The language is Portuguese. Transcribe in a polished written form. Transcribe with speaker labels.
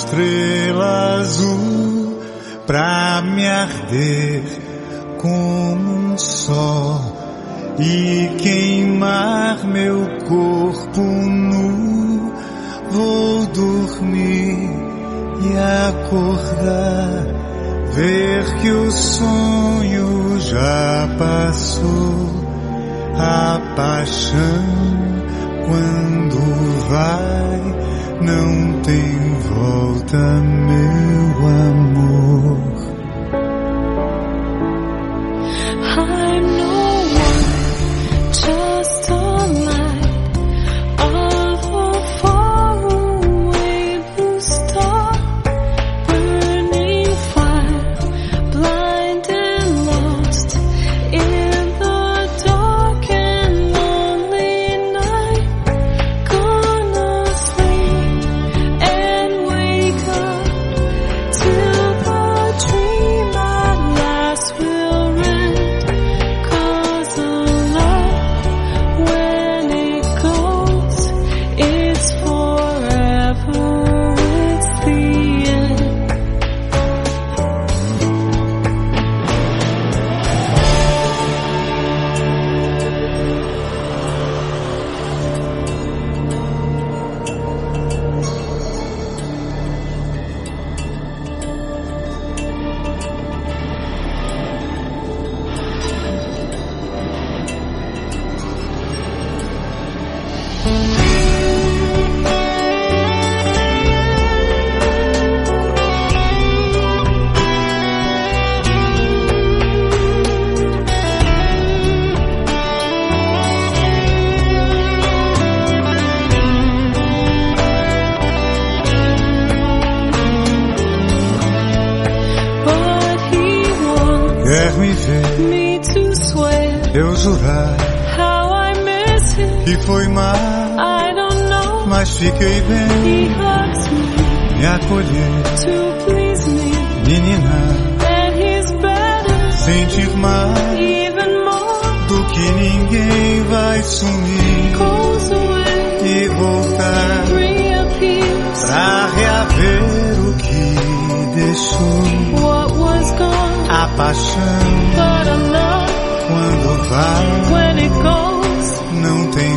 Speaker 1: estrela azul pra me arder como um sol e queimar meu corpo nu. Vou dormir e acordar, ver que o sonho já passou. A paixão, quando vai, não tem volta, meu amor.
Speaker 2: I'm no one, just a light of a faraway blue star, burning fire, blind and lost in the dark and lonely night. Gonna sleep and wake up till the dream at last will end. 'Cause the love, when it goes, it's forever, it's the end. But he wants
Speaker 1: Quer me ver,
Speaker 2: me to swear
Speaker 1: eu jurar
Speaker 2: how I miss him.
Speaker 1: que foi mal,
Speaker 2: I don't know.
Speaker 1: mas fiquei
Speaker 2: He
Speaker 1: bem,
Speaker 2: hugs me
Speaker 1: me acolher,
Speaker 2: to please me,
Speaker 1: menina,
Speaker 2: and he's better,
Speaker 1: sentir mais
Speaker 2: even more.
Speaker 1: do que ninguém vai sumir
Speaker 2: Goes away,
Speaker 1: e voltar
Speaker 2: reappears.
Speaker 1: pra reaver o que deixou.
Speaker 2: What was gone,
Speaker 1: A paixão,
Speaker 2: but I'm not.
Speaker 1: quando vai,
Speaker 2: When it goes,
Speaker 1: não tem